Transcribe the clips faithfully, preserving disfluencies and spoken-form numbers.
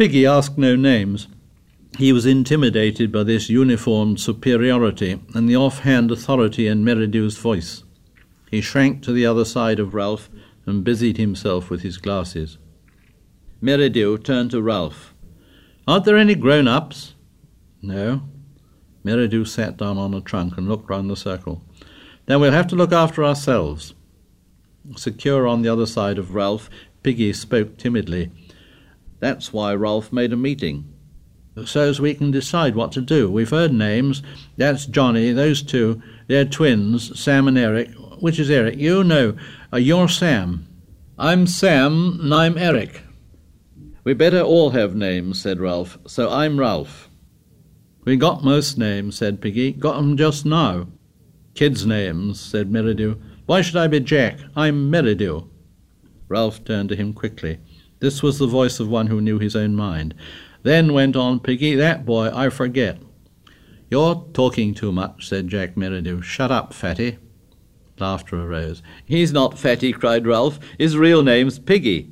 Piggy asked no names. He was intimidated by this uniformed superiority and the offhand authority in Merridew's voice. He shrank to the other side of Ralph and busied himself with his glasses. Merridew turned to Ralph. "Aren't there any grown-ups?" "No." Merridew sat down on a trunk and looked round the circle. "Then we'll have to look after ourselves." Secure on the other side of Ralph, Piggy spoke timidly. "That's why Ralph made a meeting. So's we can decide what to do. We've heard names. That's Johnny, those two. They're twins, Sam and Eric. Which is Eric? You know. Uh, you're Sam." "I'm Sam, and I'm Eric." "We better all have names," said Ralph. "So I'm Ralph." "We got most names," said Piggy. "Got 'em just now." "Kids' names," said Merridew. "Why should I be Jack? I'm Merridew." Ralph turned to him quickly. This was the voice of one who knew his own mind. "Then," went on Piggy, "that boy I forget." "You're talking too much," said Jack Merridew. "Shut up, fatty." Laughter arose. "He's not fatty," cried Ralph. "His real name's Piggy."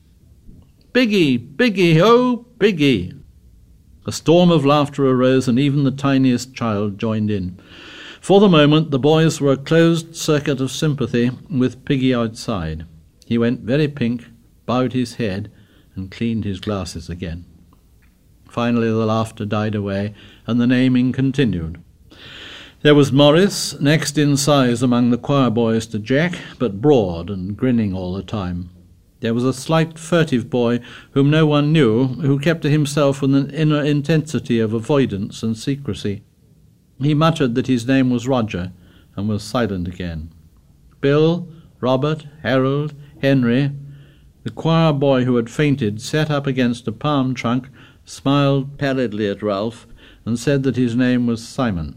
"Piggy! Piggy! Oh, Piggy!" A storm of laughter arose, and even the tiniest child joined in. For the moment the boys were a closed circuit of sympathy with Piggy outside. He went very pink, bowed his head, and cleaned his glasses again. Finally the laughter died away, and the naming continued. There was Morris, next in size among the choir boys to Jack, but broad and grinning all the time. There was a slight furtive boy whom no one knew, who kept to himself with an inner intensity of avoidance and secrecy. He muttered that his name was Roger, and was silent again. Bill, Robert, Harold, Henry, the choir boy who had fainted, sat up against a palm trunk, smiled pallidly at Ralph, and said that his name was Simon.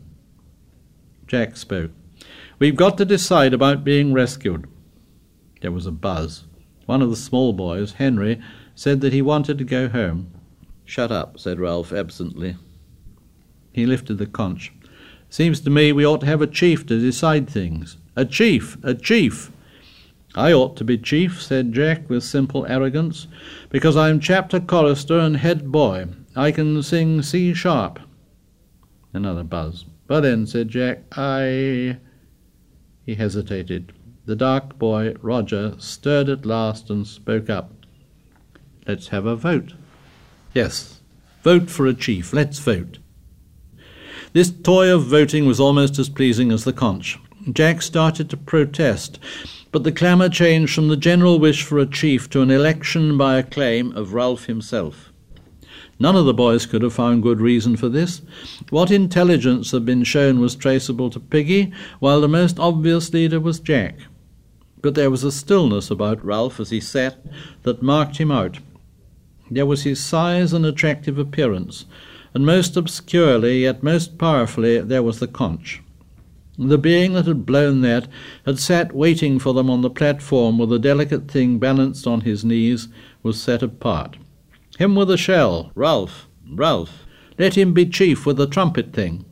Jack spoke. "We've got to decide about being rescued." There was a buzz. One of the small boys, Henry, said that he wanted to go home. "Shut up," said Ralph absently. He lifted the conch. "Seems to me we ought to have a chief to decide things. A chief! A chief!" "I ought to be chief," said Jack with simple arrogance, "because I'm chapter chorister and head boy. I can sing C sharp." Another buzz. "But then," said Jack, I... He hesitated. The dark boy, Roger, stirred at last and spoke up. "Let's have a vote." "Yes, vote for a chief. Let's vote." This toy of voting was almost as pleasing as the conch. Jack started to protest, but the clamour changed from the general wish for a chief to an election by acclaim of Ralph himself. None of the boys could have found good reason for this. What intelligence had been shown was traceable to Piggy, while the most obvious leader was Jack. But there was a stillness about Ralph as he sat that marked him out. There was his size and attractive appearance, and most obscurely, yet most powerfully, there was the conch. The being that had blown that had sat waiting for them on the platform with a delicate thing balanced on his knees, was set apart. Him with a shell, Ralph, Ralph. Let him be chief with the trumpet thing.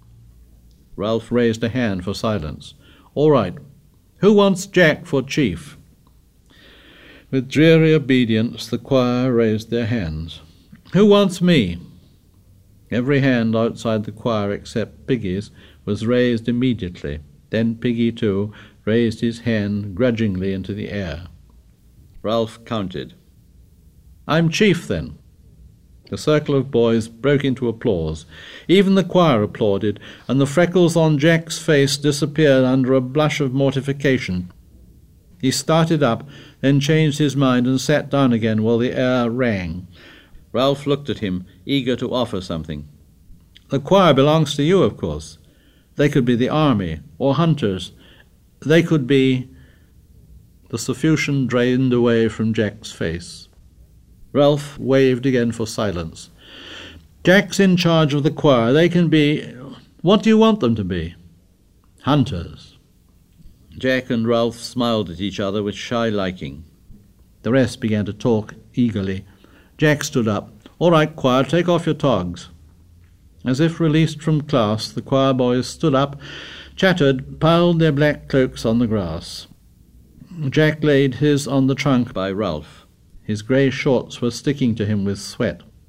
Ralph raised a hand for silence. "All right. Who wants Jack for chief?" With dreary obedience the choir raised their hands. "Who wants me?" Every hand outside the choir except Piggy's was raised immediately. Then Piggy, too, raised his hand grudgingly into the air. Ralph counted. "I'm chief, then." The circle of boys broke into applause. Even the choir applauded, and the freckles on Jack's face disappeared under a blush of mortification. He started up, then changed his mind and sat down again while the air rang. Ralph looked at him, eager to offer something. "The choir belongs to you, of course. They could be the army, or hunters. They could be—" The suffusion drained away from Jack's face. Ralph waved again for silence. "Jack's in charge of the choir. They can be... What do you want them to be?" "Hunters." Jack and Ralph smiled at each other with shy liking. The rest began to talk eagerly. Jack stood up. "All right, choir, take off your togs." As if released from class, the choir boys stood up, chattered, piled their black cloaks on the grass. Jack laid his on the trunk by Ralph. His grey shorts were sticking to him with sweat.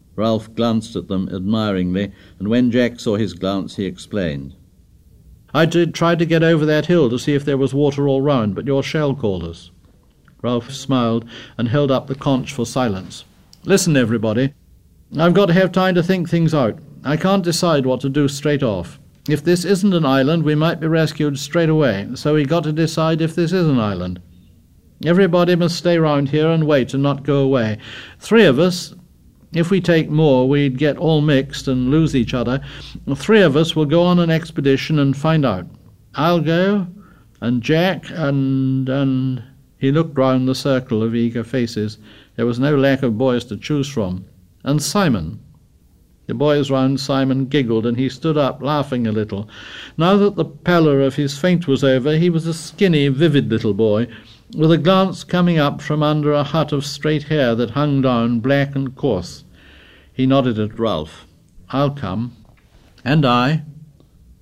Ralph glanced at them admiringly, and when Jack saw his glance he explained. "I did try to get over that hill to see if there was water all round, but your shell called us." Ralph smiled and held up the conch for silence. "Listen, everybody. I've got to have time to think things out. I can't decide what to do straight off. If this isn't an island, we might be rescued straight away, so we got to decide if this is an island. Everybody must stay round here and wait and not go away. Three of us, if we take more, we'd get all mixed and lose each other. Three of us will go on an expedition and find out. I'll go, and Jack, and... and... He looked round the circle of eager faces. There was no lack of boys to choose from. And Simon. The boys round Simon giggled, and he stood up, laughing a little. Now that the pallor of his faint was over, he was a skinny, vivid little boy, with a glance coming up from under a hut of straight hair that hung down, black and coarse. He nodded at Ralph. "I'll come." "And I."